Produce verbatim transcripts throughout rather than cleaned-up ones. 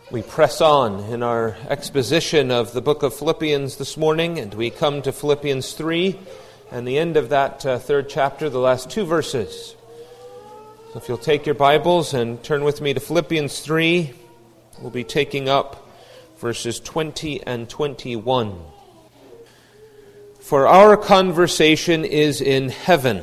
We press on in our exposition of the book of Philippians this morning, and we come to Philippians three, and the end of that uh, third chapter, the last two verses. So if you'll take your Bibles and turn with me to Philippians three, we'll be taking up verses twenty and twenty-one. For our conversation is in heaven,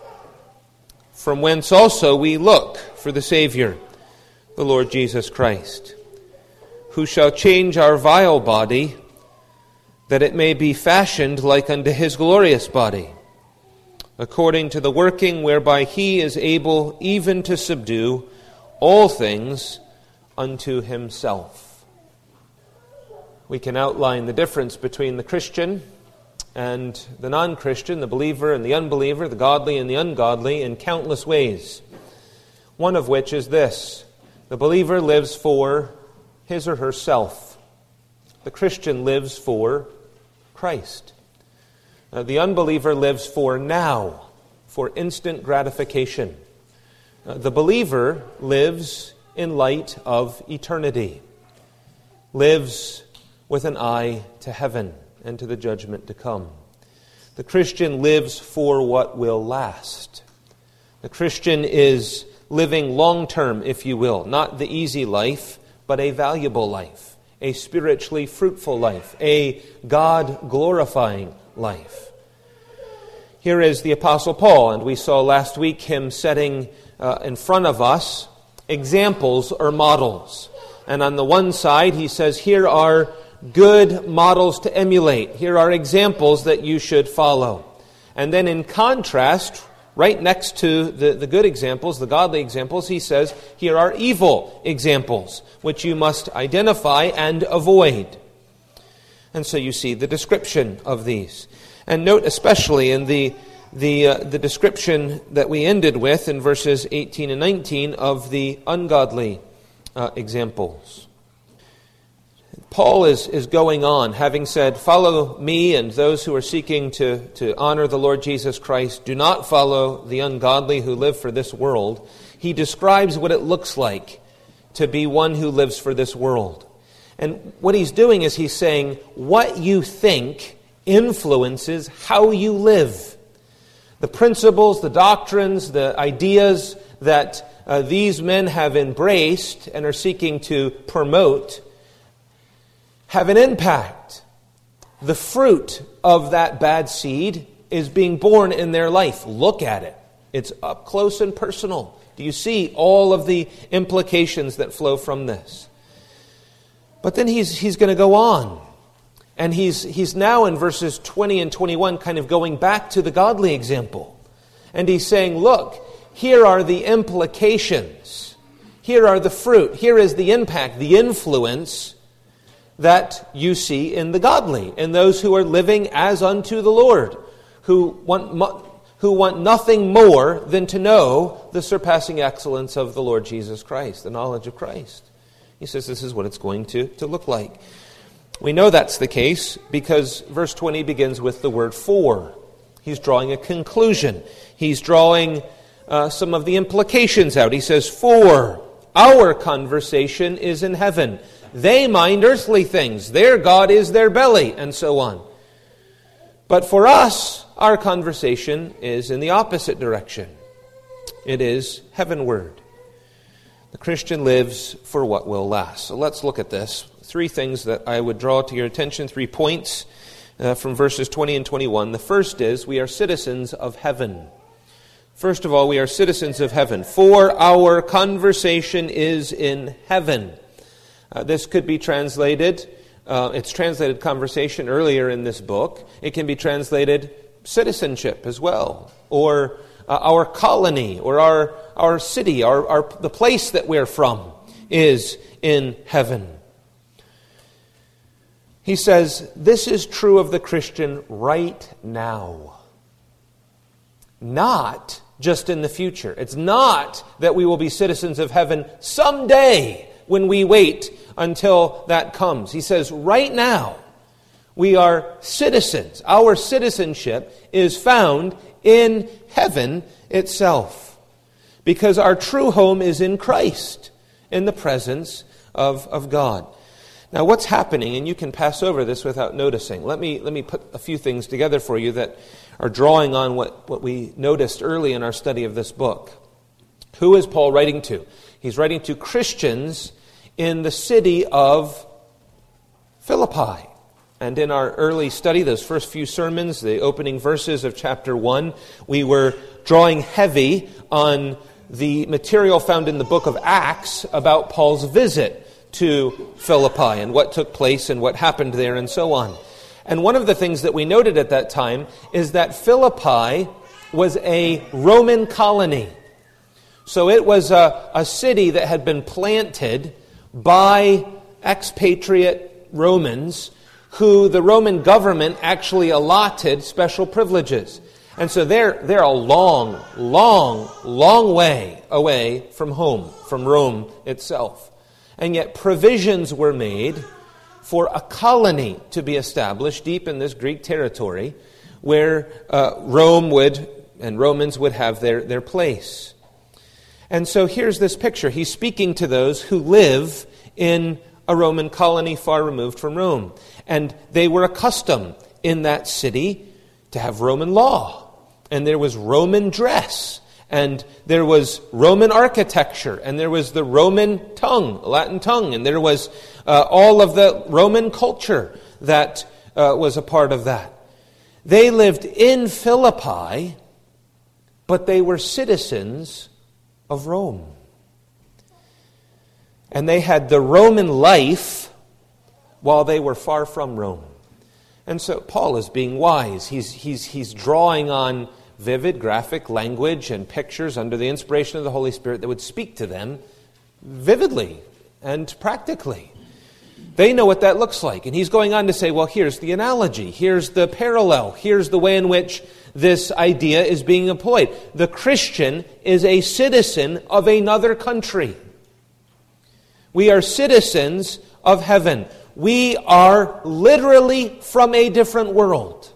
from whence also we look for the Savior, the Lord Jesus Christ, who shall change our vile body, that it may be fashioned like unto his glorious body, according to the working whereby he is able even to subdue all things unto himself. We can outline the difference between the Christian and the non-Christian, the believer and the unbeliever, the godly and the ungodly, in countless ways. One of which is this: the believer lives for his or herself. The Christian lives for Christ. Uh, the unbeliever lives for now, for instant gratification. Uh, the believer lives in light of eternity, lives with an eye to heaven and to the judgment to come. The Christian lives for what will last. The Christian is living long-term, if you will, not the easy life, but a valuable life, a spiritually fruitful life, a God-glorifying life. Here is the Apostle Paul, and we saw last week him setting uh, in front of us examples or models. And on the one side, he says, here are good models to emulate. Here are examples that you should follow. And then in contrast, right next to the, the good examples, the godly examples, he says, here are evil examples, which you must identify and avoid. And so you see the description of these. And note especially in the the uh, the description that we ended with in verses eighteen and nineteen of the ungodly uh, examples. Paul is, is going on, having said, follow me and those who are seeking to, to honor the Lord Jesus Christ. Do not follow the ungodly who live for this world. He describes what it looks like to be one who lives for this world. And what he's doing is he's saying, what you think influences how you live. The principles, the doctrines, the ideas that uh, these men have embraced and are seeking to promote have an impact. The fruit of that bad seed is being born in their life. Look at it. It's up close and personal. Do you see all of the implications that flow from this? But then he's he's going to go on. And he's he's now in verses twenty and twenty-one kind of going back to the godly example. And he's saying, look, here are the implications. Here are the fruit. Here is the impact, the influence that you see in the godly, in those who are living as unto the Lord, who want who want nothing more than to know the surpassing excellence of the Lord Jesus Christ, the knowledge of Christ. He says this is what it's going to, to look like. We know that's the case because verse twenty begins with the word for. He's drawing a conclusion. He's drawing uh, some of the implications out. He says, for our conversation is in heaven. They mind earthly things. Their God is their belly, and so on. But for us, our conversation is in the opposite direction. It is heavenward. The Christian lives for what will last. So let's look at this. Three things that I would draw to your attention, three points uh, from verses twenty and twenty-one. The first is we are citizens of heaven. First of all, we are citizens of heaven. For our conversation is in heaven. Uh, this could be translated, uh, it's translated conversation earlier in this book. It can be translated citizenship as well, or uh, our colony, or our our city, our, our the place that we're from is in heaven. He says, this is true of the Christian right now. Not just in the future. It's not that we will be citizens of heaven someday when we wait until that comes. He says, right now, we are citizens. Our citizenship is found in heaven itself. Because our true home is in Christ, in the presence of, of God. Now, what's happening, and you can pass over this without noticing. Let me let me put a few things together for you that are drawing on what, what we noticed early in our study of this book. Who is Paul writing to? He's writing to Christians in the city of Philippi. And in our early study, those first few sermons, the opening verses of chapter one, we were drawing heavy on the material found in the book of Acts about Paul's visit to Philippi and what took place and what happened there and so on. And one of the things that we noted at that time is that Philippi was a Roman colony. So it was a, a city that had been planted by expatriate Romans who the Roman government actually allotted special privileges. And so they're, they're a long, long, long way away from home, from Rome itself. And yet provisions were made for a colony to be established deep in this Greek territory where uh, Rome would, and Romans would have their, their place. And so here's this picture. He's speaking to those who live in a Roman colony far removed from Rome. And they were accustomed in that city to have Roman law. And there was Roman dress. And there was Roman architecture, and there was the Roman tongue, Latin tongue, and there was uh, all of the Roman culture that uh, was a part of that. They lived in Philippi, but they were citizens of Rome. And they had the Roman life while they were far from Rome. And so Paul is being wise. He's, he's, he's drawing on vivid graphic language and pictures under the inspiration of the Holy Spirit that would speak to them vividly and practically. They know what that looks like. And he's going on to say, well, here's the analogy. Here's the parallel. Here's the way in which this idea is being employed. The Christian is a citizen of another country. We are citizens of heaven. We are literally from a different world.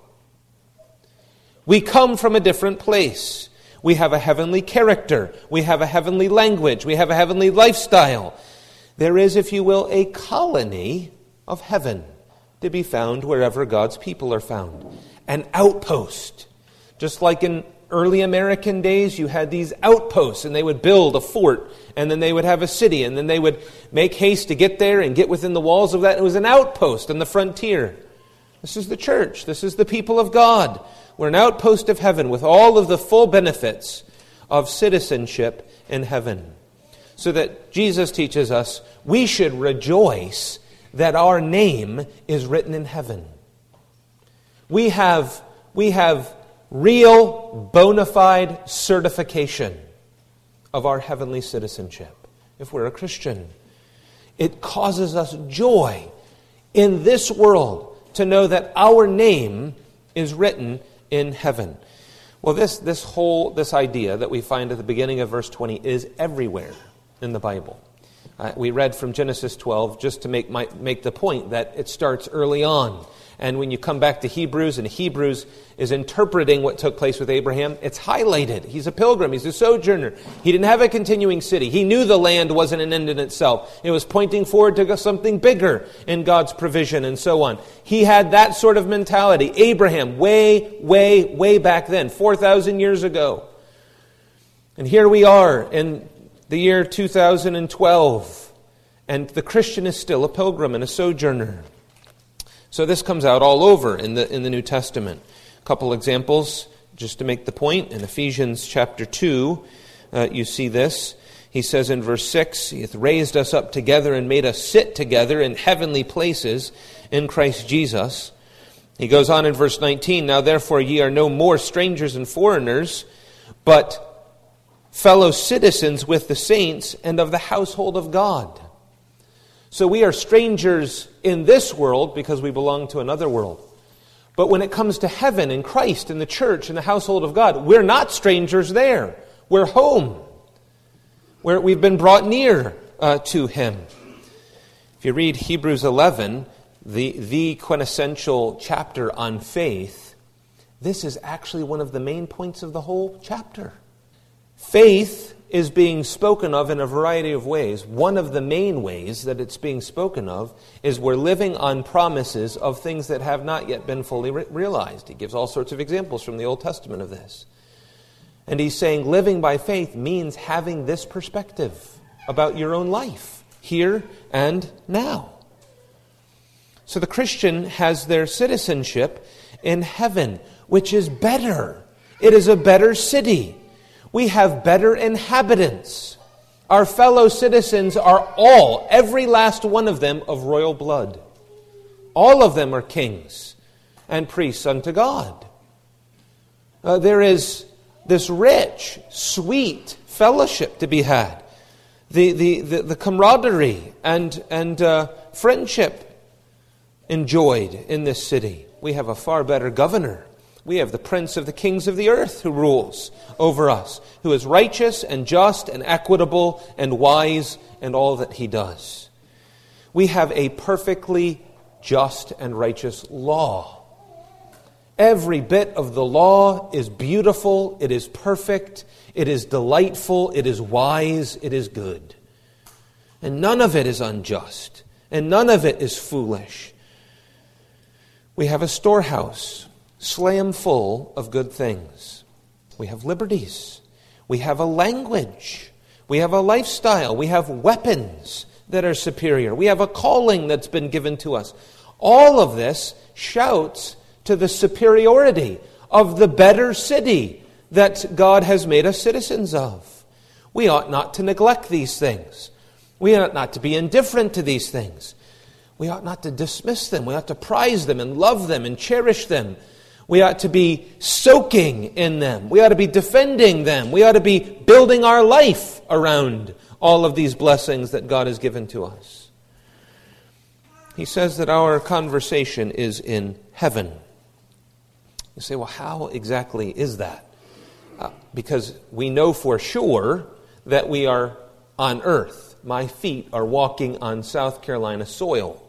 We come from a different place. We have a heavenly character. We have a heavenly language. We have a heavenly lifestyle. There is, if you will, a colony of heaven to be found wherever God's people are found. An outpost. Just like in early American days, you had these outposts, and they would build a fort, and then they would have a city, and then they would make haste to get there and get within the walls of that. It was an outpost on the frontier. This is the church. This is the people of God. We're an outpost of heaven with all of the full benefits of citizenship in heaven. So that Jesus teaches us we should rejoice that our name is written in heaven. We have, we have real bona fide certification of our heavenly citizenship if we're a Christian. It causes us joy in this world to know that our name is written in heaven. Well, this this whole this idea that we find at the beginning of verse twenty is everywhere in the Bible. Uh, we read from Genesis twelve just to make my, make the point that it starts early on. And when you come back to Hebrews, and Hebrews is interpreting what took place with Abraham, it's highlighted. He's a pilgrim. He's a sojourner. He didn't have a continuing city. He knew the land wasn't an end in itself. It was pointing forward to something bigger in God's provision and so on. He had that sort of mentality. Abraham, way, way, way back then, four thousand years ago. And here we are in the year two thousand twelve, and the Christian is still a pilgrim and a sojourner. So this comes out all over in the in the New Testament. A couple examples, just to make the point. In Ephesians chapter two, uh, you see this. He says in verse six, He hath raised us up together and made us sit together in heavenly places in Christ Jesus. He goes on in verse nineteen, Now therefore ye are no more strangers and foreigners, but fellow citizens with the saints and of the household of God. So we are strangers in this world because we belong to another world. But when it comes to heaven and Christ and the church and the household of God, we're not strangers there. We're home. Where we've been brought near uh, to Him. If you read Hebrews eleven, the, the quintessential chapter on faith, this is actually one of the main points of the whole chapter. Faith is being spoken of in a variety of ways. One of the main ways that it's being spoken of is we're living on promises of things that have not yet been fully re- realized. He gives all sorts of examples from the Old Testament of this. And he's saying living by faith means having this perspective about your own life, here and now. So the Christian has their citizenship in heaven, which is better. It is a better city. We have better inhabitants. Our fellow citizens are all, every last one of them, of royal blood. All of them are kings and priests unto God. Uh, there is this rich, sweet fellowship to be had. The, the, the, the camaraderie and, and uh, friendship enjoyed in this city. We have a far better governor. We have the prince of the kings of the earth who rules over us, who is righteous and just and equitable and wise in all that he does. We have a perfectly just and righteous law. Every bit of the law is beautiful, it is perfect, it is delightful, it is wise, it is good. And none of it is unjust, and none of it is foolish. We have a storehouse slam full of good things. We have liberties. We have a language. We have a lifestyle. We have weapons that are superior. We have a calling that's been given to us. All of this shouts to the superiority of the better city that God has made us citizens of. We ought not to neglect these things. We ought not to be indifferent to these things. We ought not to dismiss them. We ought to prize them and love them and cherish them. We ought to be soaking in them. We ought to be defending them. We ought to be building our life around all of these blessings that God has given to us. He says that our conversation is in heaven. You say, well, how exactly is that? Uh, because we know for sure that we are on earth. My feet are walking on South Carolina soil.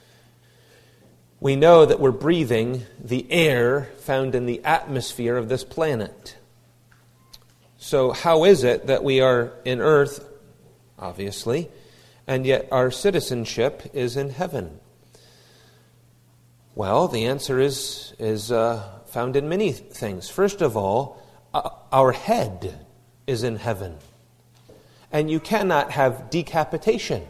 We know that we're breathing the air found in the atmosphere of this planet. So how is it that we are in earth, obviously, and yet our citizenship is in heaven? Well, the answer is, is uh, found in many things. First of all, uh, our head is in heaven. And you cannot have decapitation.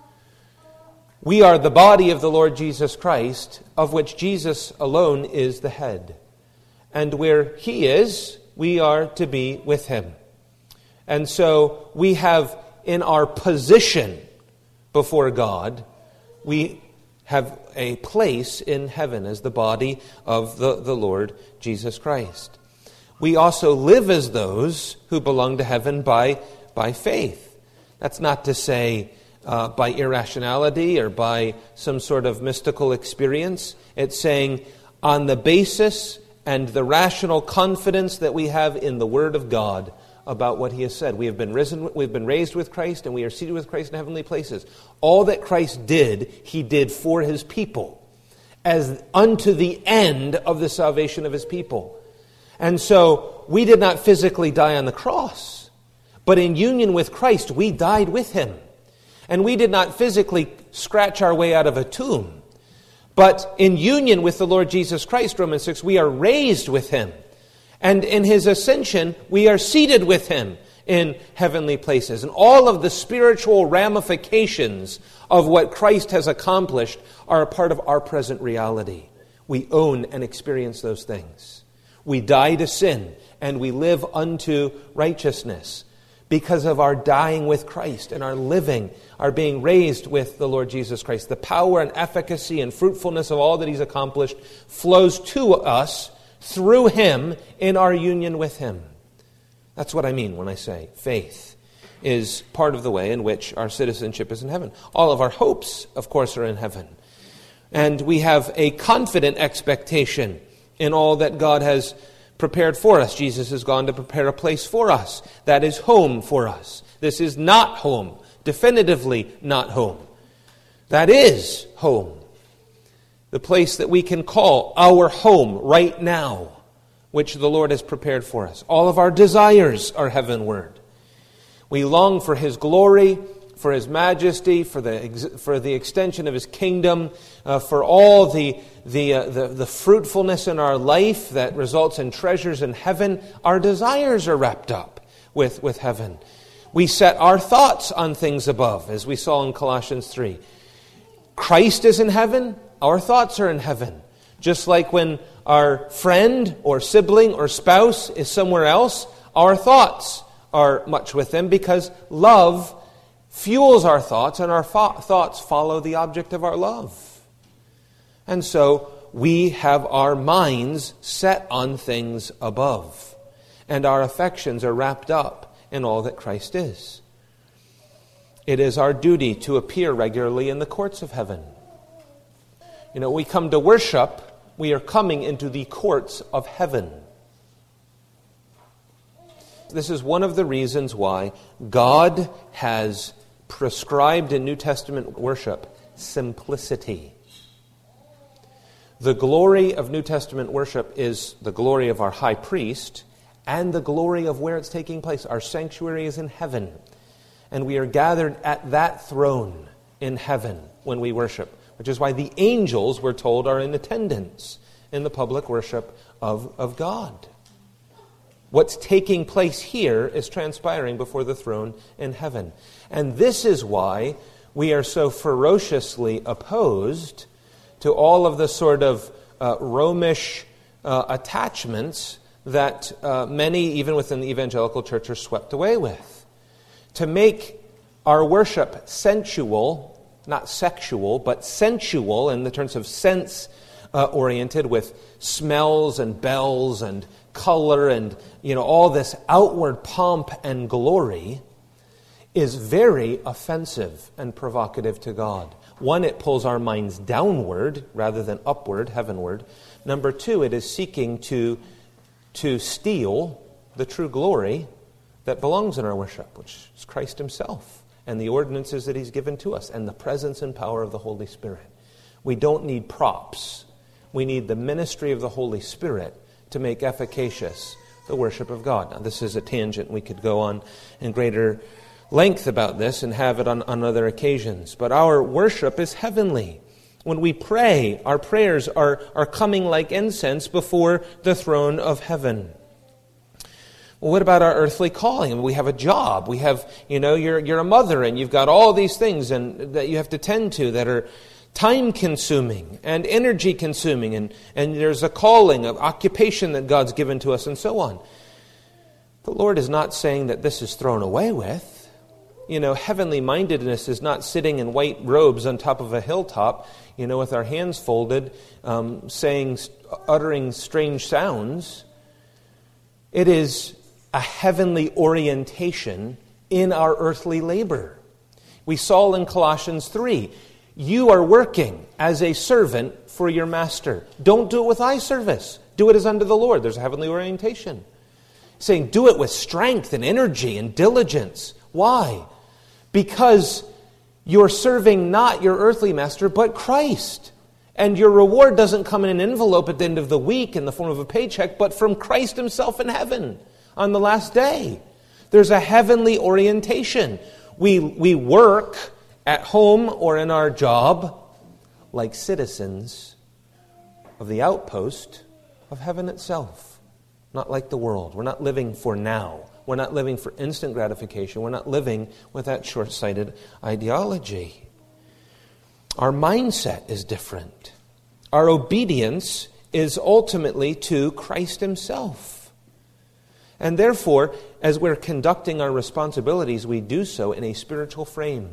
We are the body of the Lord Jesus Christ, of which Jesus alone is the head. And where he is, we are to be with him. And so we have in our position before God, we have a place in heaven as the body of the, the Lord Jesus Christ. We also live as those who belong to heaven by, by faith. That's not to say Uh, by irrationality or by some sort of mystical experience. It's saying on the basis and the rational confidence that we have in the Word of God about what he has said. We have been risen, we've been raised with Christ, and we are seated with Christ in heavenly places. All that Christ did, he did for his people, as unto the end of the salvation of his people. And so we did not physically die on the cross, but in union with Christ, we died with him. And we did not physically scratch our way out of a tomb. But in union with the Lord Jesus Christ, Romans six, we are raised with him. And in his ascension, we are seated with him in heavenly places. And all of the spiritual ramifications of what Christ has accomplished are a part of our present reality. We own and experience those things. We die to sin and we live unto righteousness, because of our dying with Christ and our living, our being raised with the Lord Jesus Christ. The power and efficacy and fruitfulness of all that he's accomplished flows to us through him in our union with him. That's what I mean when I say faith is part of the way in which our citizenship is in heaven. All of our hopes, of course, are in heaven. And we have a confident expectation in all that God has prepared for us. Jesus has gone to prepare a place for us. That is home for us. This is not home. Definitively not home. That is home. The place that we can call our home right now, which the Lord has prepared for us. All of our desires are heavenward. We long for His glory, for His majesty, for the for the extension of His kingdom, uh, for all the the, uh, the the fruitfulness in our life that results in treasures in heaven. Our desires are wrapped up with, with heaven. We set our thoughts on things above, as we saw in Colossians three. Christ is in heaven, our thoughts are in heaven. Just like when our friend or sibling or spouse is somewhere else, our thoughts are much with them, because love fuels our thoughts, and our fo- thoughts follow the object of our love. And so we have our minds set on things above, and our affections are wrapped up in all that Christ is. It is our duty to appear regularly in the courts of heaven. You know, we come to worship, we are coming into the courts of heaven. This is one of the reasons why God has prescribed in New Testament worship simplicity. The glory of New Testament worship is the glory of our high priest and the glory of where it's taking place. Our sanctuary is in heaven, and we are gathered at that throne in heaven when we worship, which is why the angels, we're told, are in attendance in the public worship of, of God. What's taking place here is transpiring before the throne in heaven. And this is why we are so ferociously opposed to all of the sort of uh, Romish uh, attachments that uh, many, even within the evangelical church, are swept away with. To make our worship sensual, not sexual, but sensual in the terms of sense uh, oriented, with smells and bells and color and, you know, all this outward pomp and glory, is very offensive and provocative to God. One, it pulls our minds downward rather than upward, heavenward. Number two, it is seeking to, to steal the true glory that belongs in our worship, which is Christ Himself and the ordinances that He's given to us and the presence and power of the Holy Spirit. We don't need props. We need the ministry of the Holy Spirit to make efficacious the worship of God. Now, this is a tangent. We could go on in greater length about this and have it on, on other occasions. But our worship is heavenly. When we pray, our prayers are, are coming like incense before the throne of heaven. Well, what about our earthly calling? I mean, we have a job. We have, you know, you're you're a mother, and you've got all these things and that you have to tend to that are time-consuming and energy-consuming, and, and there's a calling, of occupation that God's given to us, and so on. The Lord is not saying that this is thrown away with. You know, heavenly mindedness is not sitting in white robes on top of a hilltop, you know, with our hands folded, um, saying, uttering strange sounds. It is a heavenly orientation in our earthly labor. We saw in Colossians three, you are working as a servant for your master. Don't do it with eye service. Do it as unto the Lord. There's a heavenly orientation. Saying, do it with strength and energy and diligence. Why? Because you're serving not your earthly master, but Christ. And your reward doesn't come in an envelope at the end of the week in the form of a paycheck, but from Christ Himself in heaven on the last day. There's a heavenly orientation. We, we work at home or in our job like citizens of the outpost of heaven itself. Not like the world. We're not living for now. We're not living for instant gratification. We're not living with that short-sighted ideology. Our mindset is different. Our obedience is ultimately to Christ Himself. And therefore, as we're conducting our responsibilities, we do so in a spiritual frame.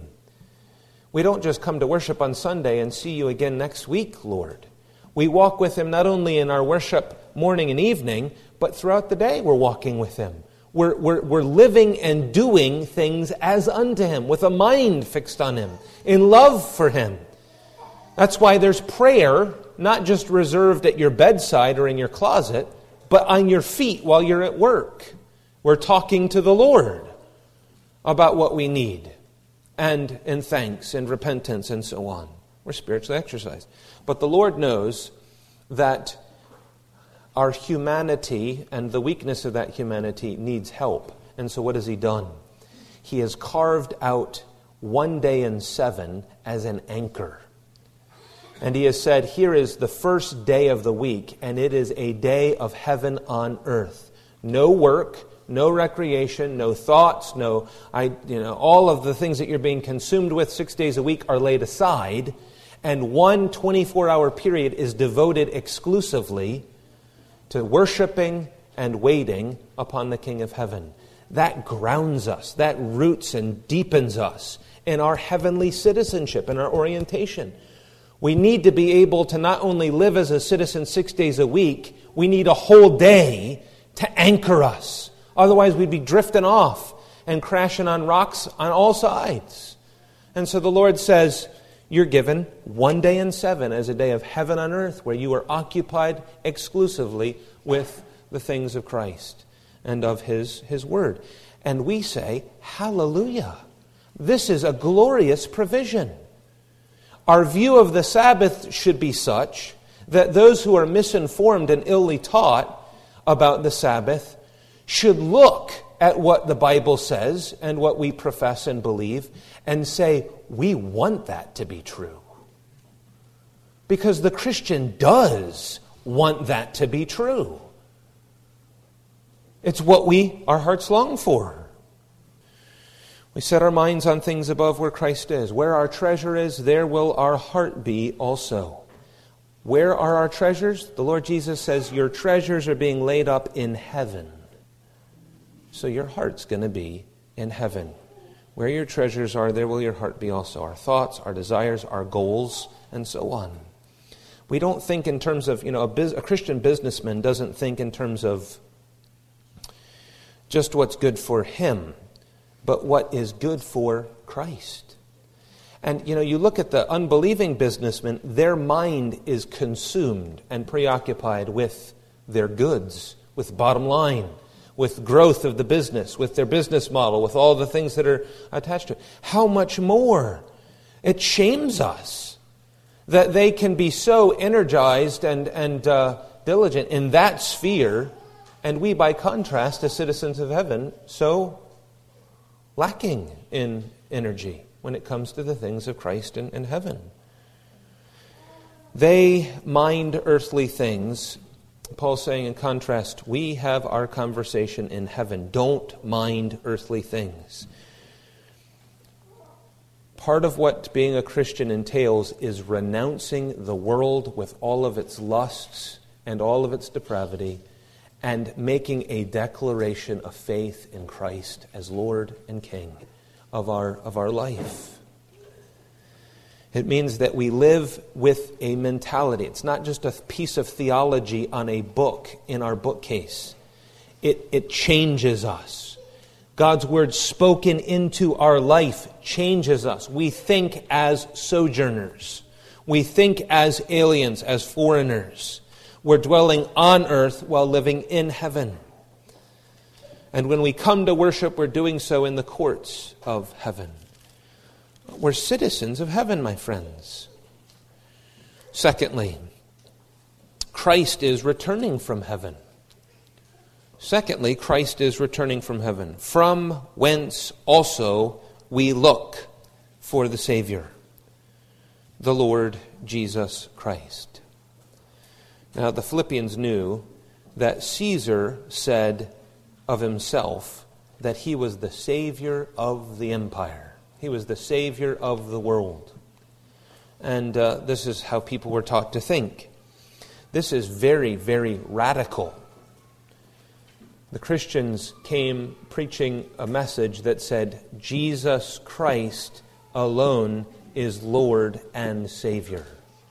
We don't just come to worship on Sunday and see you again next week, Lord. We walk with Him not only in our worship morning and evening, but throughout the day we're walking with Him. We're, we're, we're living and doing things as unto Him, with a mind fixed on Him, in love for Him. That's why there's prayer, not just reserved at your bedside or in your closet, but on your feet while you're at work. We're talking to the Lord about what we need, and in thanks and repentance and so on. We're spiritually exercised. But the Lord knows that our humanity and the weakness of that humanity needs help. And so what has He done? He has carved out one day in seven as an anchor. And he has said, here is the first day of the week, and it is a day of heaven on earth. No work, no recreation, no thoughts, no, I, you know, all of the things that you're being consumed with six days a week are laid aside, and one twenty-four hour period is devoted exclusively to worshiping and waiting upon the King of Heaven. That grounds us, that roots and deepens us in our heavenly citizenship and our orientation. We need to be able to not only live as a citizen six days a week, we need a whole day to anchor us. Otherwise we'd be drifting off and crashing on rocks on all sides. And so the Lord says, you're given one day in seven as a day of heaven on earth where you are occupied exclusively with the things of Christ and of His, His Word. And we say, hallelujah. This is a glorious provision. Our view of the Sabbath should be such that those who are misinformed and illy taught about the Sabbath should look at what the Bible says and what we profess and believe and say, we want that to be true. Because the Christian does want that to be true. It's what we, our hearts long for. We set our minds on things above where Christ is. Where our treasure is, there will our heart be also. Where are our treasures? The Lord Jesus says, your treasures are being laid up in heaven. So your heart's going to be in heaven. Where your treasures are, there will your heart be also. Our thoughts, our desires, our goals, and so on. We don't think in terms of, you know, a, biz, a Christian businessman doesn't think in terms of just what's good for him, but what is good for Christ. And, you know, you look at the unbelieving businessman, their mind is consumed and preoccupied with their goods, with bottom line, with growth of the business, with their business model, with all the things that are attached to it. How much more? It shames us that they can be so energized and, and uh, diligent in that sphere, and we, by contrast, as citizens of heaven, so lacking in energy when it comes to the things of Christ and, and heaven. They mind earthly things. Paul's saying in contrast, we have our conversation in heaven. Don't mind earthly things. Part of what being a Christian entails is renouncing the world with all of its lusts and all of its depravity and making a declaration of faith in Christ as Lord and King of our, of our life. It means that we live with a mentality. It's not just a piece of theology on a book in our bookcase. It, it changes us. God's word spoken into our life changes us. We think as sojourners. We think as aliens, as foreigners. We're dwelling on earth while living in heaven. And when we come to worship, we're doing so in the courts of heaven. We're citizens of heaven, my friends. Secondly, Christ is returning from heaven. Secondly, Christ is returning from heaven, from whence also we look for the Savior, the Lord Jesus Christ. Now, the Philippians knew that Caesar said of himself that he was the Savior of the empire. He was the Savior of the world. And uh, this is how people were taught to think. This is very, very radical. The Christians came preaching a message that said, Jesus Christ alone is Lord and Savior.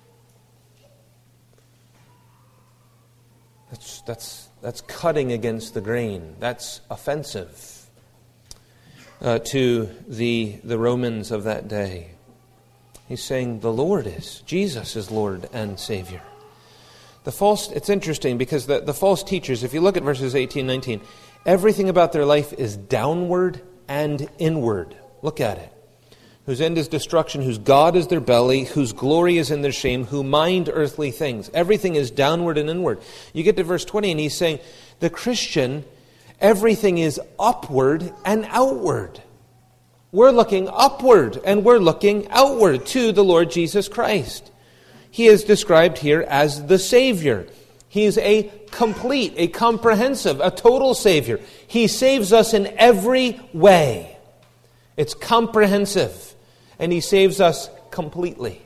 That's, that's, that's cutting against the grain. That's offensive uh, to the, the Romans of that day. He's saying the Lord is, Jesus is Lord and Savior. The false, it's interesting because the, the false teachers, if you look at verses eighteen, nineteen, everything about their life is downward and inward. Look at it. Whose end is destruction, whose God is their belly, whose glory is in their shame, who mind earthly things. Everything is downward and inward. You get to verse twenty and he's saying, the Christian, everything is upward and outward. We're looking upward and we're looking outward to the Lord Jesus Christ. He is described here as the Savior. He is a complete, a comprehensive, a total Savior. He saves us in every way. It's comprehensive, and He saves us completely,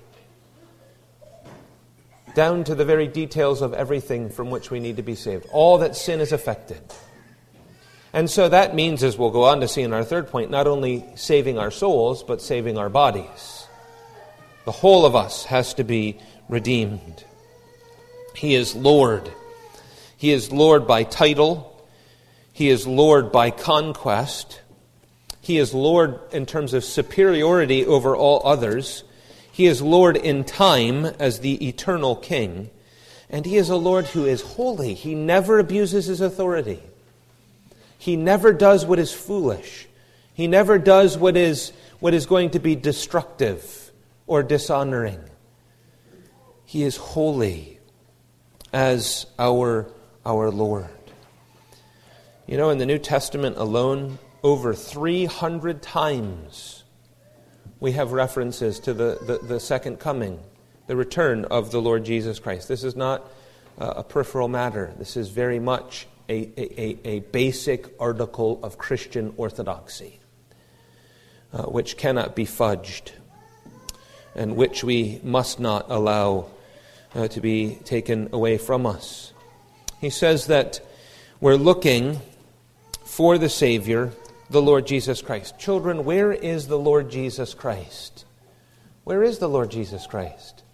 down to the very details of everything from which we need to be saved. All that sin has affected. And so that means, as we'll go on to see in our third point, not only saving our souls, but saving our bodies. The whole of us has to be redeemed. He is Lord. He is Lord by title. He is Lord by conquest. He is Lord in terms of superiority over all others. He is Lord in time as the eternal King. And He is a Lord who is holy. He never abuses His authority. He never does what is foolish. He never does what is, what is going to be destructive or dishonoring. He is holy as our, our Lord. You know, in the New Testament alone, over three hundred times we have references to the, the, the second coming, the return of the Lord Jesus Christ. This is not uh, a peripheral matter. This is very much a, a, a basic article of Christian orthodoxy, uh, which cannot be fudged, and which we must not allow uh, to be taken away from us. He says that we're looking for the Savior, the Lord Jesus Christ. Children, where is the Lord Jesus Christ? Where is the Lord Jesus Christ?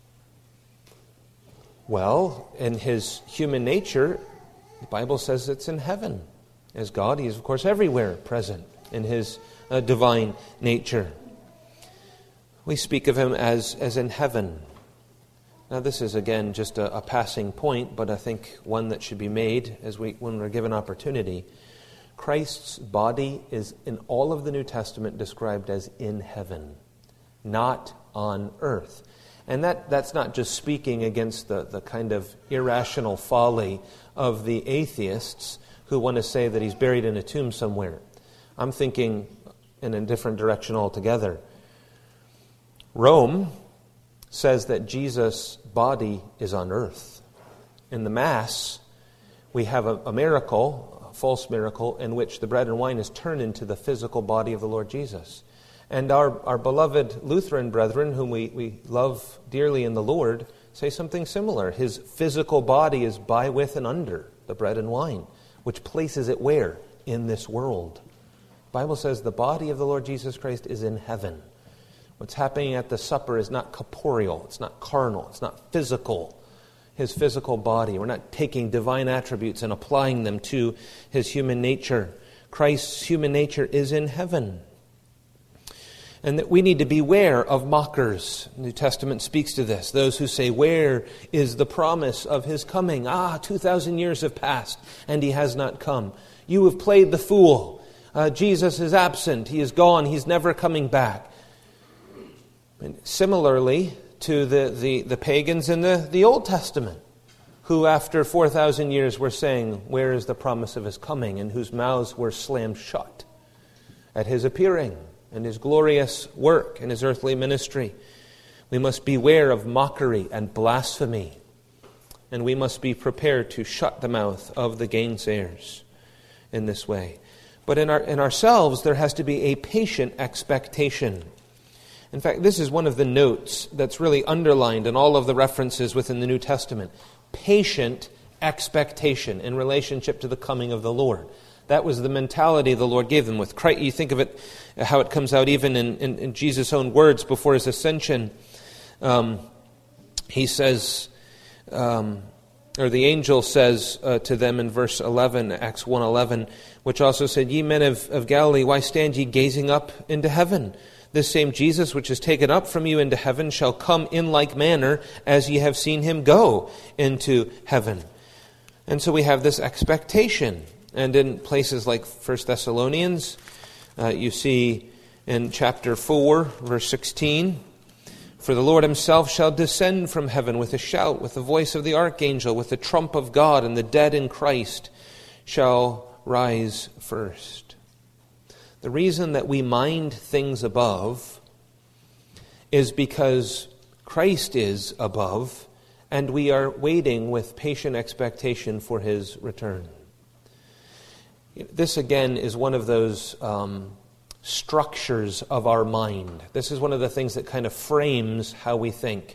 Well, in His human nature, the Bible says it's in heaven. As God, He is, of course, everywhere present in His uh, divine nature. We speak of Him as, as in heaven. Now, this is, again, just a, a passing point, but I think one that should be made as we when we're given opportunity. Christ's body is, in all of the New Testament, described as in heaven, not on earth. And that, that's not just speaking against the, the kind of irrational folly of the atheists who want to say that He's buried in a tomb somewhere. I'm thinking in a different direction altogether. Rome says that Jesus' body is on earth. In the Mass, we have a, a miracle, a false miracle, in which the bread and wine is turned into the physical body of the Lord Jesus. And our, our beloved Lutheran brethren, whom we, we love dearly in the Lord, say something similar. His physical body is by, with, and under the bread and wine, which places it where? In this world. The Bible says the body of the Lord Jesus Christ is in heaven. What's happening at the supper is not corporeal, it's not carnal, it's not physical. His physical body. We're not taking divine attributes and applying them to His human nature. Christ's human nature is in heaven. And that we need to beware of mockers. The New Testament speaks to this. Those who say, where is the promise of His coming? Ah, two thousand years have passed and He has not come. You have played the fool. Uh, Jesus is absent. He is gone. He's never coming back. And similarly to the, the, the pagans in the, the Old Testament, who after four thousand years were saying, where is the promise of His coming? And whose mouths were slammed shut at His appearing and His glorious work and His earthly ministry. We must beware of mockery and blasphemy, and we must be prepared to shut the mouth of the gainsayers in this way. But in our in ourselves, there has to be a patient expectation. In fact, this is one of the notes that's really underlined in all of the references within the New Testament. Patient expectation in relationship to the coming of the Lord. That was the mentality the Lord gave them. With Christ, you think of it, how it comes out even in, in, in Jesus' own words before His ascension. Um, he says, um, or the angel says uh, to them in verse eleven, Acts one eleven, which also said, ye men of, of Galilee, why stand ye gazing up into heaven? This same Jesus which is taken up from you into heaven shall come in like manner as ye have seen Him go into heaven. And so we have this expectation. And in places like First Thessalonians, uh, you see in chapter four, verse sixteen, for the Lord Himself shall descend from heaven with a shout, with the voice of the archangel, with the trump of God, and the dead in Christ shall rise first. The reason that we mind things above is because Christ is above, and we are waiting with patient expectation for his return. This, again, is one of those um, structures of our mind. This is one of the things that kind of frames how we think.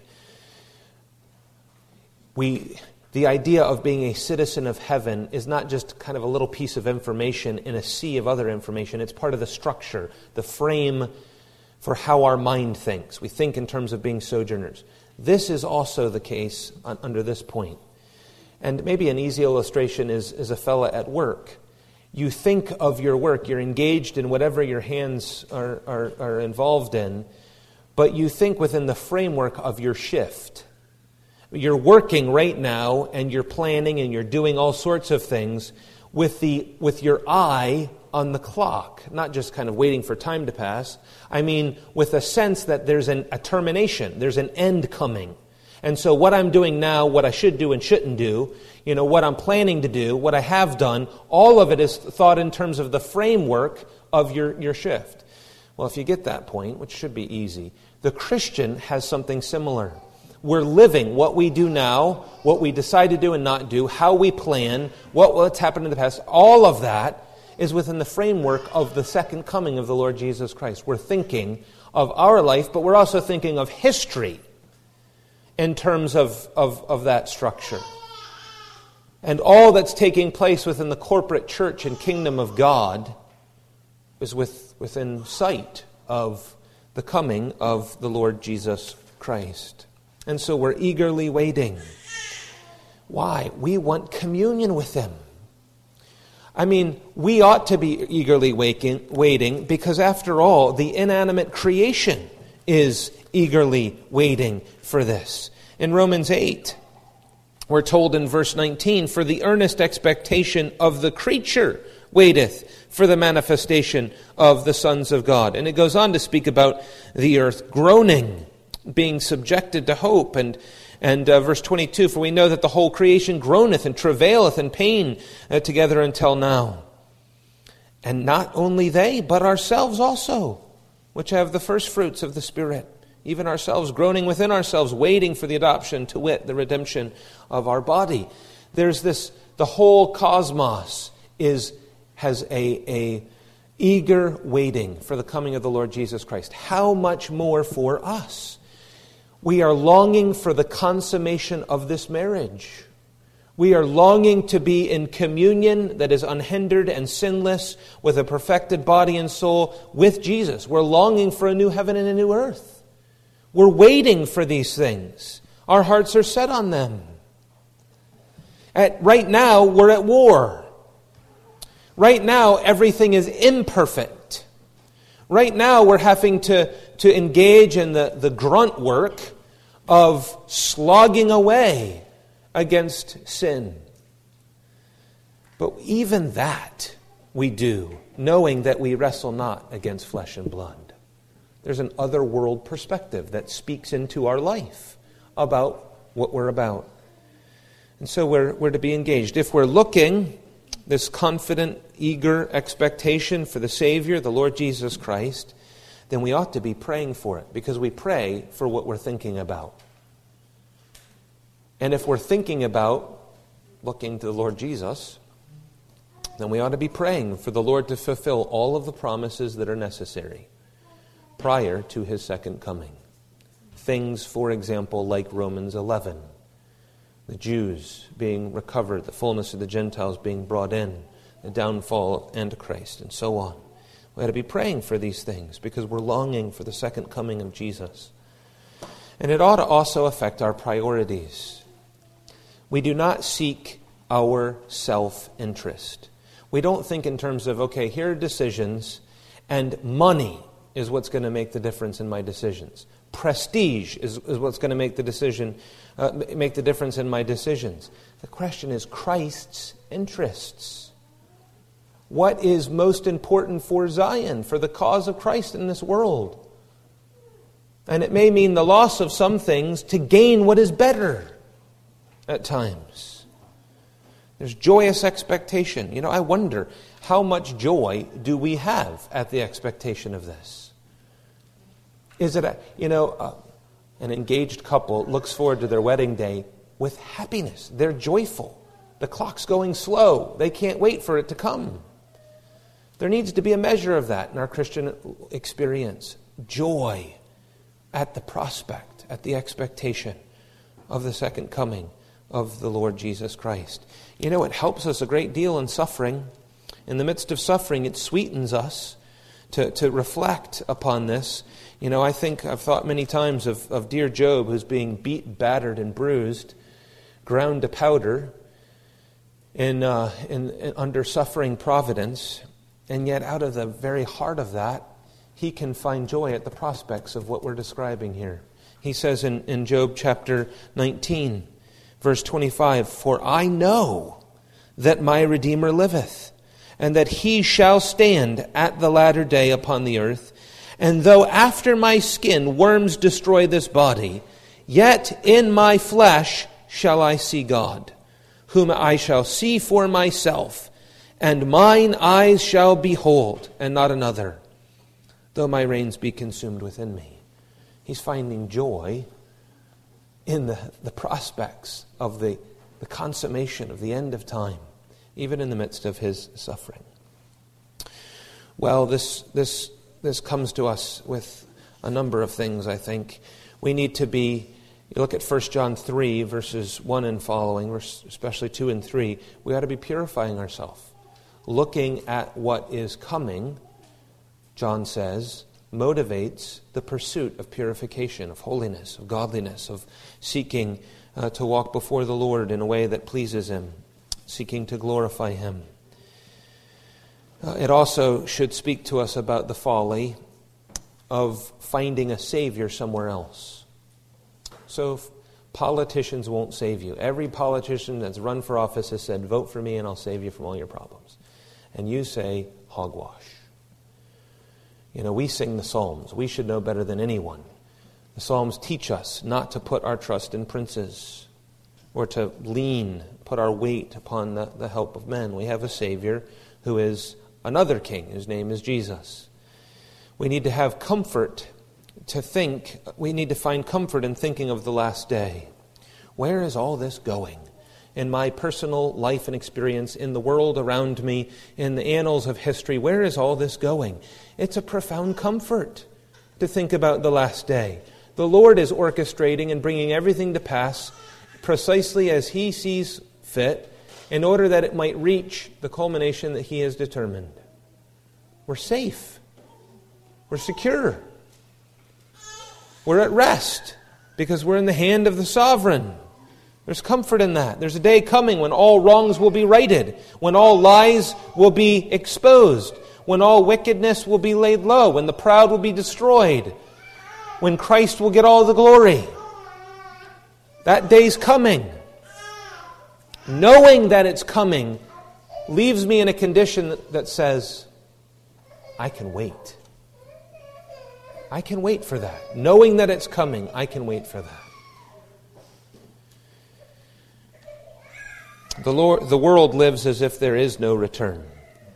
We, the idea of being a citizen of heaven is not just kind of a little piece of information in a sea of other information. It's part of the structure, the frame for how our mind thinks. We think in terms of being sojourners. This is also the case on, under this point. And maybe an easy illustration is, is a fella at work. You think of your work, you're engaged in whatever your hands are, are, are involved in, but you think within the framework of your shift. You're working right now, and you're planning, and you're doing all sorts of things with the with your eye on the clock, not just kind of waiting for time to pass. I mean, with a sense that there's an, a termination, there's an end coming. And so what I'm doing now, what I should do and shouldn't do, you know, what I'm planning to do, what I have done, all of it is thought in terms of the framework of your, your shift. Well, if you get that point, which should be easy, the Christian has something similar. We're living what we do now, what we decide to do and not do, how we plan, what what's happened in the past. All of that is within the framework of the second coming of the Lord Jesus Christ. We're thinking of our life, but we're also thinking of history in terms of, of, of that structure. And all that's taking place within the corporate church and kingdom of God is with, within sight of the coming of the Lord Jesus Christ. And so we're eagerly waiting. Why? We want communion with him. I mean, we ought to be eagerly waking, waiting because, after all, the inanimate creation is eagerly waiting for this. In Romans eight, we're told in verse nineteen, "For the earnest expectation of the creature waiteth for the manifestation of the sons of God." And it goes on to speak about the earth groaning, being subjected to hope. And and uh, verse twenty-two, "For we know that the whole creation groaneth and travaileth in pain uh, together until now. And not only they, but ourselves also, which have the first fruits of the Spirit, even ourselves groaning within ourselves, waiting for the adoption, to wit, the redemption of our body." There's this, the whole cosmos is has a, a eager waiting for the coming of the Lord Jesus Christ. How much more for us? We are longing for the consummation of this marriage. We are longing to be in communion that is unhindered and sinless with a perfected body and soul with Jesus. We're longing for a new heaven and a new earth. We're waiting for these things. Our hearts are set on them. At, right now, we're at war. Right now, everything is imperfect. Right now, we're having to, to engage in the, the grunt work of slogging away against sin. But even that we do, knowing that we wrestle not against flesh and blood. There's an otherworld perspective that speaks into our life about what we're about. And so we're, we're to be engaged. If we're looking, this confident, eager expectation for the Savior, the Lord Jesus Christ, then we ought to be praying for it, because we pray for what we're thinking about. And if we're thinking about looking to the Lord Jesus, then we ought to be praying for the Lord to fulfill all of the promises that are necessary prior to his second coming. Things, for example, like Romans eleven, the Jews being recovered, the fullness of the Gentiles being brought in, the downfall of Antichrist, and so on. We ought to be praying for these things because we're longing for the second coming of Jesus. And it ought to also affect our priorities. We do not seek our self-interest. We don't think in terms of, okay, here are decisions, and money is what's going to make the difference in my decisions. Prestige is, is what's going to make the decision, uh, make the difference in my decisions. The question is Christ's interests. What is most important for Zion, for the cause of Christ in this world? And it may mean the loss of some things to gain what is better at times. There's joyous expectation. You know, I wonder how much joy do we have at the expectation of this? Is it, a, you know, uh, an engaged couple looks forward to their wedding day with happiness. They're joyful. The clock's going slow. They can't wait for it to come. There needs to be a measure of that in our Christian experience. Joy at the prospect, at the expectation of the second coming of the Lord Jesus Christ. You know, it helps us a great deal in suffering. In the midst of suffering, it sweetens us to, to reflect upon this. You know, I think I've thought many times of, of dear Job, who's being beat, battered, and bruised, ground to powder in, uh, in, in under suffering providence, and yet out of the very heart of that, he can find joy at the prospects of what we're describing here. He says in, in Job chapter nineteen, verse twenty-five, "For I know that my Redeemer liveth, and that he shall stand at the latter day upon the earth. And though after my skin worms destroy this body, yet in my flesh shall I see God, whom I shall see for myself, and mine eyes shall behold, and not another, though my reins be consumed within me." He's finding joy in the, the prospects of the, the consummation of the end of time, even in the midst of his suffering. Well, this this this comes to us with a number of things, I think. We need to be, you look at First John three, verses one and following, especially two and three, we ought to be purifying ourselves, looking at what is coming, John says, motivates the pursuit of purification, of holiness, of godliness, of seeking uh, to walk before the Lord in a way that pleases him, seeking to glorify him. Uh, it also should speak to us about the folly of finding a Savior somewhere else. So politicians won't save you. Every politician that's run for office has said, "Vote for me and I'll save you from all your problems." And you say, "Hogwash." You know, we sing the Psalms. We should know better than anyone. The Psalms teach us not to put our trust in princes or to lean, put our weight upon the, the help of men. We have a Savior who is another King. His name is Jesus. We need to have comfort to think, we need to find comfort in thinking of the last day. Where is all this going? In my personal life and experience, in the world around me, in the annals of history, where is all this going? It's a profound comfort to think about the last day. The Lord is orchestrating and bringing everything to pass precisely as He sees fit in order that it might reach the culmination that He has determined. We're safe. We're secure. We're at rest because we're in the hand of the Sovereign. There's comfort in that. There's a day coming when all wrongs will be righted, when all lies will be exposed, when all wickedness will be laid low, when the proud will be destroyed, when Christ will get all the glory. That day's coming. Knowing that it's coming leaves me in a condition that, that says, I can wait. I can wait for that. Knowing that it's coming, I can wait for that. The Lord, the world lives as if there is no return.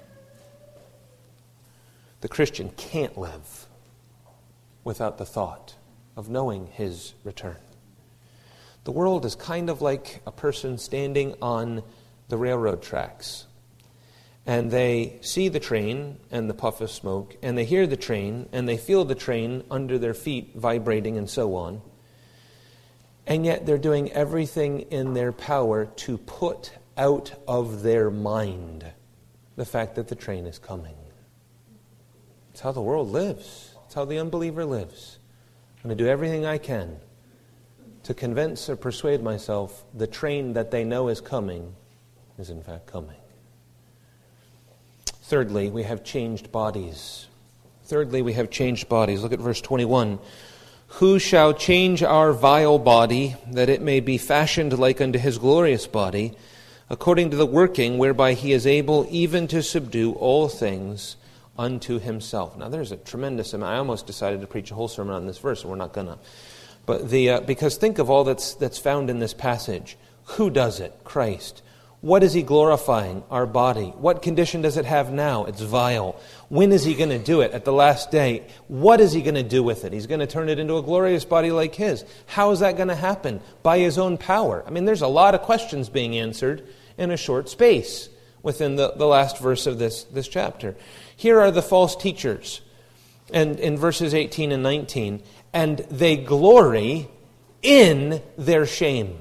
The Christian can't live without the thought of knowing his return. The world is kind of like a person standing on the railroad tracks. And they see the train and the puff of smoke, and they hear the train, and they feel the train under their feet vibrating and so on. And yet they're doing everything in their power to put out of their mind the fact that the train is coming. It's how the world lives. It's how the unbeliever lives. I'm going to do everything I can to convince or persuade myself the train that they know is coming is in fact coming. Thirdly, we have changed bodies. Thirdly, we have changed bodies. Look at verse twenty-one. Who shall change our vile body, that it may be fashioned like unto his glorious body, according to the working whereby he is able even to subdue all things unto himself. Now there's a tremendous amount. I almost decided to preach a whole sermon on this verse, and we're not going to. But the uh, because think of all that's that's found in this passage. Who does it? Christ. What is he glorifying? Our body. What condition does it have now? It's vile. When is he going to do it? At the last day. What is he going to do with it? He's going to turn it into a glorious body like his. How is that going to happen? By his own power. I mean, there's a lot of questions being answered in a short space within the, the last verse of this, this chapter. Here are the false teachers. And in verses eighteen and nineteen, and they glory in their shame.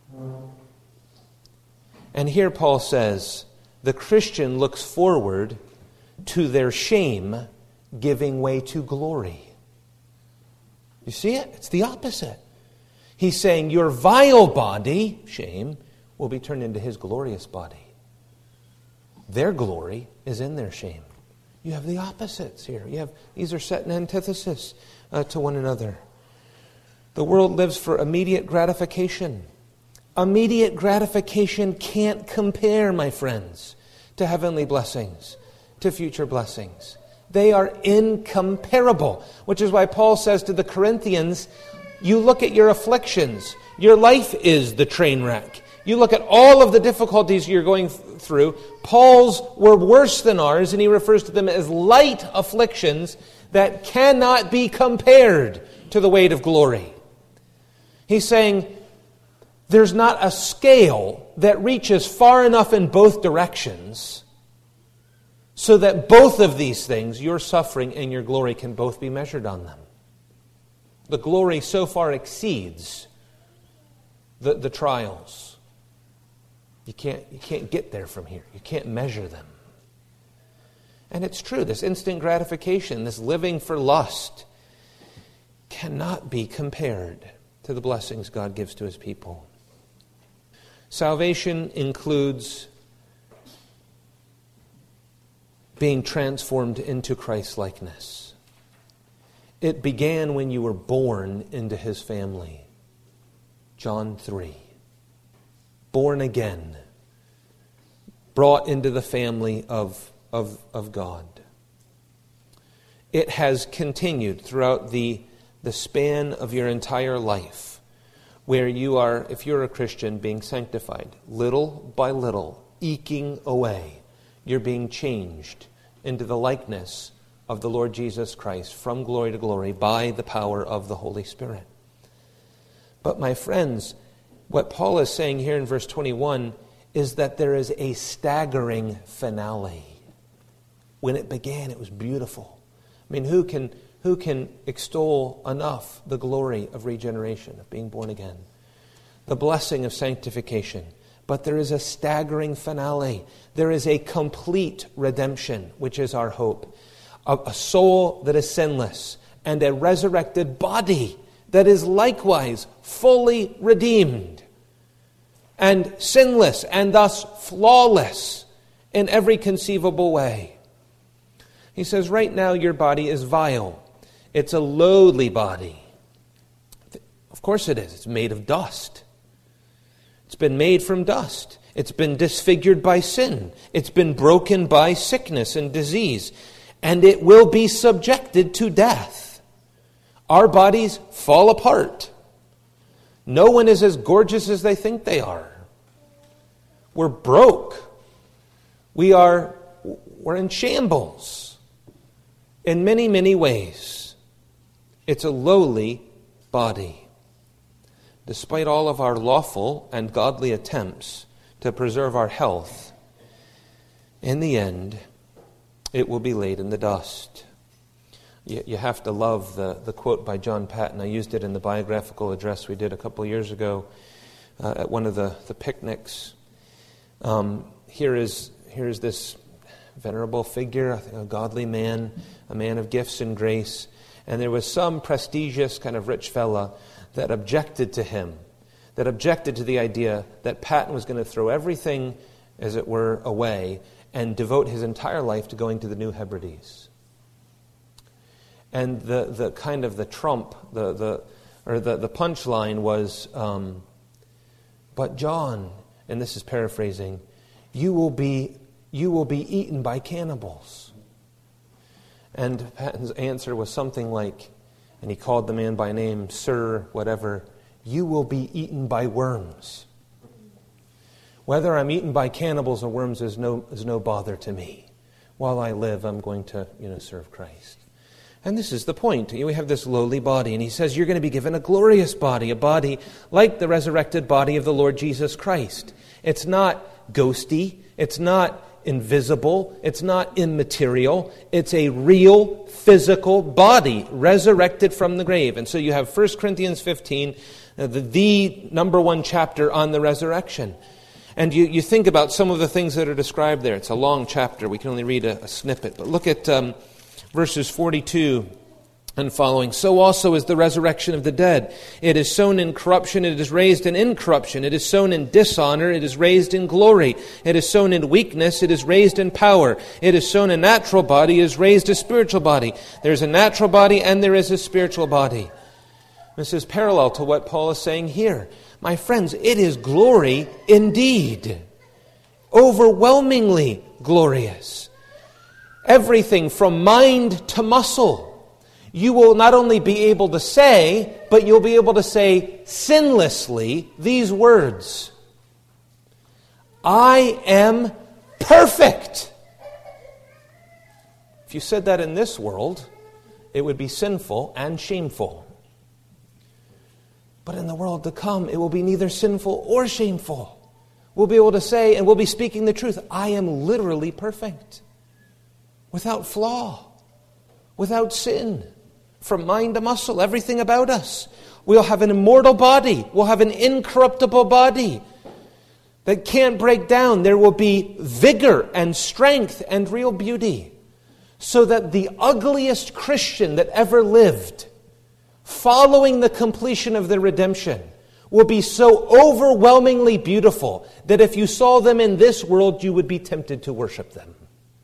And here Paul says, the Christian looks forward to their shame giving way to glory. You see it? It's the opposite. He's saying your vile body, shame, will be turned into his glorious body. Their glory is in their shame. You have the opposites here. You have these are set in antithesis uh, to one another. The world lives for immediate gratification. Immediate gratification can't compare, my friends, to heavenly blessings, to future blessings. They are incomparable, which is why Paul says to the Corinthians, you look at your afflictions. Your life is the train wreck. You look at all of the difficulties you're going through. Paul's were worse than ours, and he refers to them as light afflictions that cannot be compared to the weight of glory. He's saying, there's not a scale that reaches far enough in both directions so that both of these things, your suffering and your glory, can both be measured on them. The glory so far exceeds the, the trials. You can't, you can't get there from here. You can't measure them. And it's true, this instant gratification, this living for lust, cannot be compared to the blessings God gives to his people. Salvation includes being transformed into Christ-likeness. It began when you were born into his family. John three. Born again. Brought into the family of, of, of God. It has continued throughout the, the span of your entire life, where you are, if you're a Christian, being sanctified, little by little, eking away. You're being changed into the likeness of the Lord Jesus Christ from glory to glory by the power of the Holy Spirit. But my friends, what Paul is saying here in verse twenty-one is that there is a staggering finale. When it began, it was beautiful. I mean, who can... Who can extol enough the glory of regeneration, of being born again? The blessing of sanctification. But there is a staggering finale. There is a complete redemption, which is our hope. A, a soul that is sinless and a resurrected body that is likewise fully redeemed and sinless and thus flawless in every conceivable way. He says, right now your body is vile. It's a lowly body. Of course it is. It's made of dust. It's been made from dust. It's been disfigured by sin. It's been broken by sickness and disease. And it will be subjected to death. Our bodies fall apart. No one is as gorgeous as they think they are. We're broke. We are we're in shambles in many, many ways. It's a lowly body. Despite all of our lawful and godly attempts to preserve our health, in the end, it will be laid in the dust. You, you have to love the, the quote by John Paton. I used it in the biographical address we did a couple years ago uh, at one of the, the picnics. Um, here is here is this venerable figure, a godly man, a man of gifts and grace. And there was some prestigious kind of rich fella that objected to him, that objected to the idea that Paton was going to throw everything, as it were, away and devote his entire life to going to the New Hebrides. And the, the kind of the trump, the the or the, the punchline was, um, but John, and this is paraphrasing, you will be you will be eaten by cannibals. And Paton's answer was something like, and he called the man by name, Sir, whatever, you will be eaten by worms. Whether I'm eaten by cannibals or worms is no, is no bother to me. While I live, I'm going to, you know, serve Christ. And this is the point. We have this lowly body, and he says you're going to be given a glorious body, a body like the resurrected body of the Lord Jesus Christ. It's not ghosty. It's not invisible. It's not immaterial. It's a real physical body resurrected from the grave. And so you have First Corinthians fifteen, uh, the, the number one chapter on the resurrection. And you, you think about some of the things that are described there. It's a long chapter. We can only read a, a snippet. But look at um, verses forty-two and following. So also is the resurrection of the dead. It is sown in corruption, it is raised in incorruption. It is sown in dishonor, it is raised in glory. It is sown in weakness, it is raised in power. It is sown a natural body, it is raised a spiritual body. There is a natural body and there is a spiritual body. This is parallel to what Paul is saying here. My friends, it is glory indeed. Overwhelmingly glorious. Everything from mind to muscle. You will not only be able to say, but you'll be able to say sinlessly these words. I am perfect. If you said that in this world, it would be sinful and shameful. But in the world to come, it will be neither sinful or shameful. We'll be able to say, and we'll be speaking the truth, I am literally perfect. Without flaw. Without sin. From mind to muscle, everything about us. We'll have an immortal body. We'll have an incorruptible body that can't break down. There will be vigor and strength and real beauty. So that the ugliest Christian that ever lived, following the completion of the redemption, will be so overwhelmingly beautiful that if you saw them in this world, you would be tempted to worship them.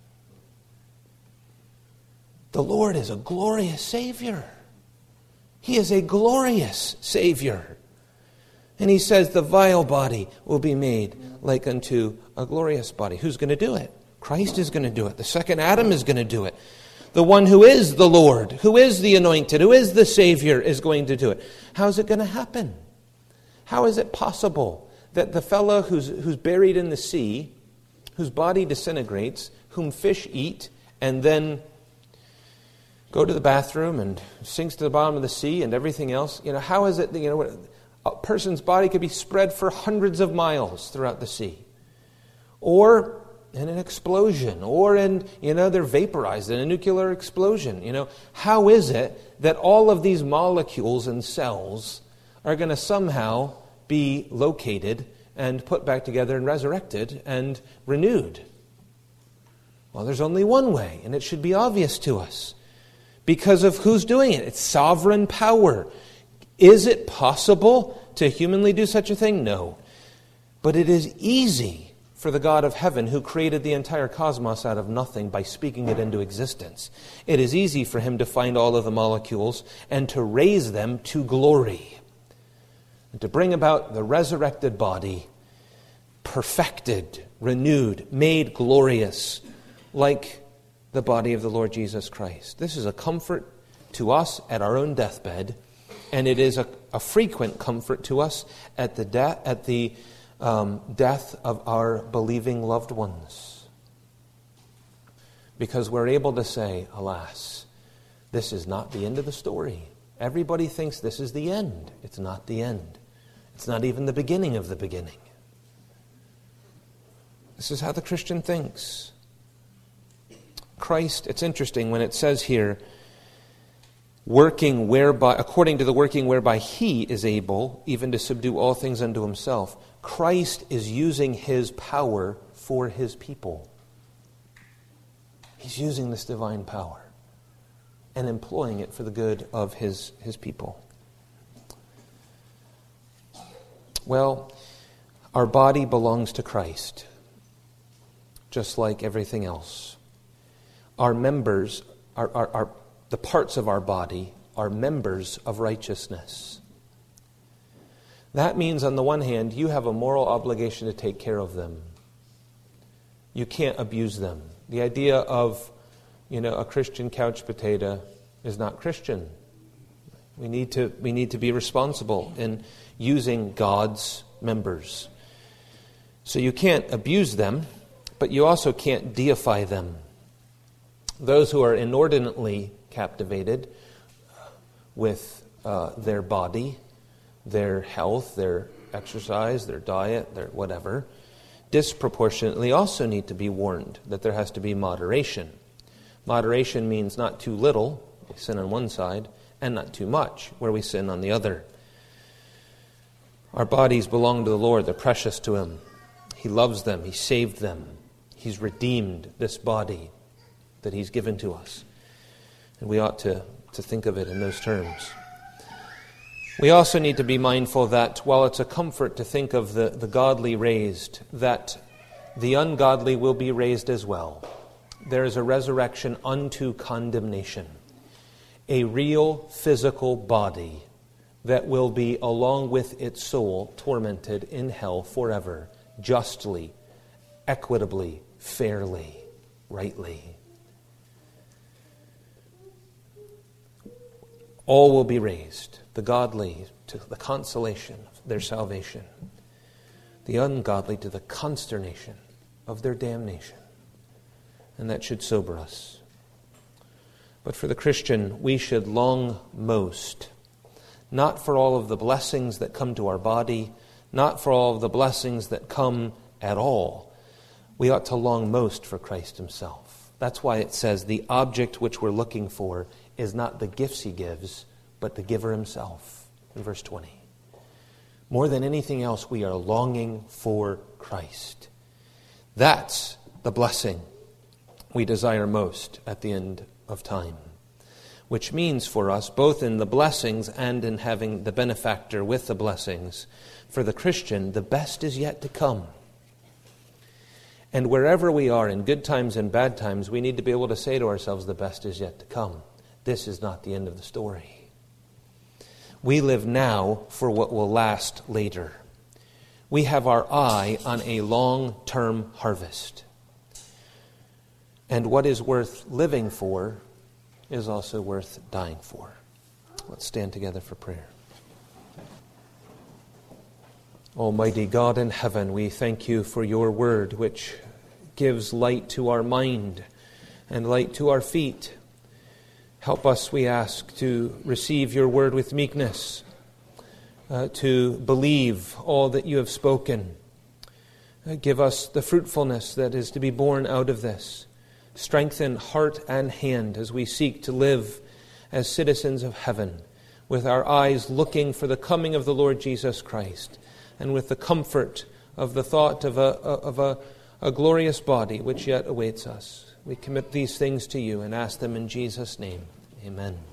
The Lord is a glorious Savior. He is a glorious Savior. And he says the vile body will be made like unto a glorious body. Who's going to do it? Christ is going to do it. The second Adam is going to do it. The one who is the Lord, who is the anointed, who is the Savior is going to do it. How's it going to happen? How is it possible that the fellow who's, who's buried in the sea, whose body disintegrates, whom fish eat, and then go to the bathroom and sinks to the bottom of the sea and everything else. You know, how is it that, you know, a person's body could be spread for hundreds of miles throughout the sea? Or in an explosion, or in, you know, they're vaporized in a nuclear explosion. You know, how is it that all of these molecules and cells are going to somehow be located and put back together and resurrected and renewed? Well, there's only one way, and it should be obvious to us. Because of who's doing it. It's sovereign power. Is it possible to humanly do such a thing? No. But it is easy for the God of heaven, who created the entire cosmos out of nothing by speaking it into existence. It is easy for him to find all of the molecules and to raise them to glory. And to bring about the resurrected body, perfected, renewed, made glorious, like the body of the Lord Jesus Christ. This is a comfort to us at our own deathbed, and it is a, a frequent comfort to us at the de- at the um, death of our believing loved ones. Because we're able to say, alas, this is not the end of the story. Everybody thinks this is the end. It's not the end. It's not even the beginning of the beginning. This is how the Christian thinks. Christ, it's interesting when it says here, working whereby, according to the working whereby he is able even to subdue all things unto himself. Christ is using his power for his people. He's using this divine power and employing it for the good of his, his people. Well, our body belongs to Christ, just like everything else. Our members, our, our, our, the parts of our body are members of righteousness. That means, on the one hand, you have a moral obligation to take care of them. You can't abuse them. The idea of, you know, a Christian couch potato is not Christian. We need to, we need to be responsible in using God's members. So you can't abuse them, but you also can't deify them. Those who are inordinately captivated with uh, their body, their health, their exercise, their diet, their whatever, disproportionately also need to be warned that there has to be moderation. Moderation means not too little, we sin on one side, and not too much, where we sin on the other. Our bodies belong to the Lord, they're precious to Him. He loves them, He saved them. He's redeemed this body that He's given to us. And we ought to, to think of it in those terms. We also need to be mindful that while it's a comfort to think of the, the godly raised, that the ungodly will be raised as well. There is a resurrection unto condemnation. A real physical body that will be, along with its soul, tormented in hell forever, justly, equitably, fairly, rightly. All will be raised, the godly to the consolation of their salvation, the ungodly to the consternation of their damnation. And that should sober us. But for the Christian, we should long most, not for all of the blessings that come to our body, not for all of the blessings that come at all. We ought to long most for Christ Himself. That's why it says the object which we're looking for is not the gifts He gives, but the giver Himself, in verse twenty. More than anything else, we are longing for Christ. That's the blessing we desire most at the end of time. Which means for us, both in the blessings and in having the benefactor with the blessings, for the Christian, the best is yet to come. And wherever we are, in good times and bad times, we need to be able to say to ourselves, the best is yet to come. This is not the end of the story. We live now for what will last later. We have our eye on a long-term harvest. And what is worth living for is also worth dying for. Let's stand together for prayer. Almighty God in heaven, we thank You for Your word, which gives light to our mind and light to our feet. Help us, we ask, to receive Your word with meekness, uh, to believe all that You have spoken. Uh, give us the fruitfulness that is to be born out of this. Strengthen heart and hand as we seek to live as citizens of heaven, with our eyes looking for the coming of the Lord Jesus Christ, and with the comfort of the thought of a, of a, a glorious body which yet awaits us. We commit these things to You and ask them in Jesus' name. Amen.